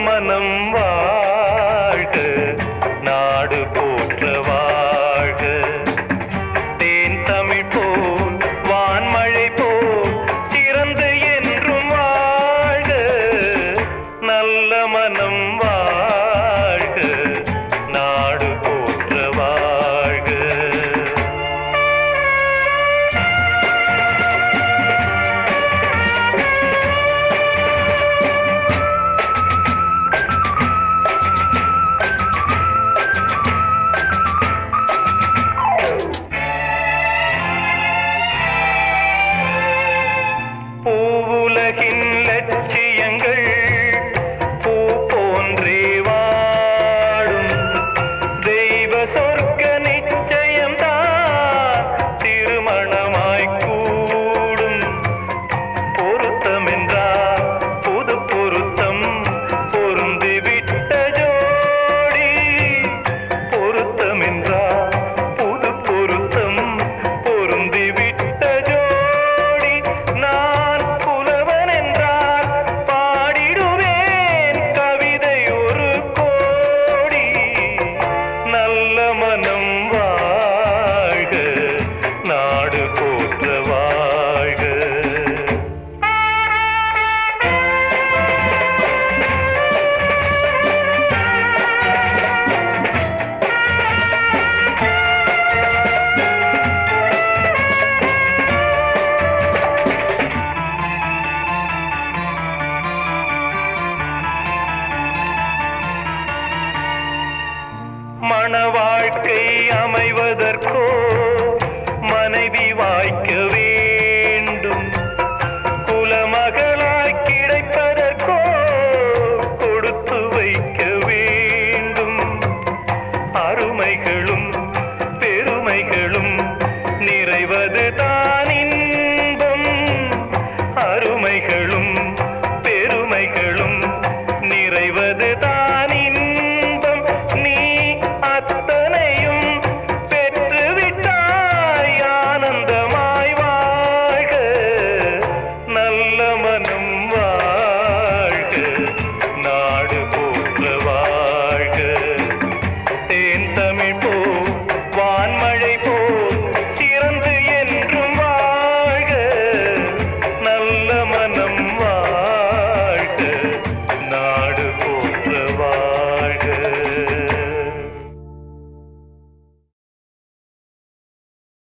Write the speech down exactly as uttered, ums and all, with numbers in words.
மனம் வாழ்க, நாடு போற்ற வாழ்க. தேன் தமிழ் போல் வான்மழை போல் சிறந்து என்றும் வாழ்க, நல்ல மனம் வாழ்க, நாடு போற்ற வாழ்க. பூவுலகின் லட்சியங்கள் பூ போன்றே வாடும், தெய்வ சொர்க்க நிச்சயம்தான் திருமணமாய் கூடும். பொருத்தமென்றால் புது பொருத்தம் பொருந்திவிட்ட ஜோடி, பொருத்தமென்றால் புது பொருத்தம் பொருந்திவிட்ட ஜோடி. நான் புலவன் என்றால் பாடிடுவேன் கவிதை ஒரு கோடி. நல்ல மனம் வாழ்க, நாடு போற்ற வாழ்க. மண வாழ்க்கை அமைவதற்கோ மனைவி வாய்க்க வேண்டும், குலமகளாய் கிடைப்பதற்கோ கொடுத்து வைக்க வேண்டும். அருமைகளும் பெருமைகளும் நிறைவது தான் இன்பம், அரு